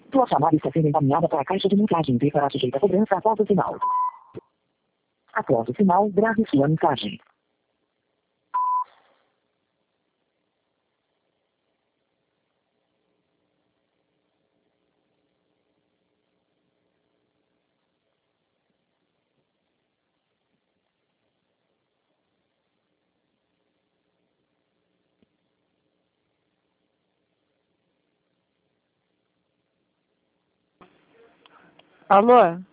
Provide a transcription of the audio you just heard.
Sua chamada está sendo encaminhada para a caixa de mensagem e será sujeita a cobrança após o sinal. Após o sinal, grave sua mensagem. Alô?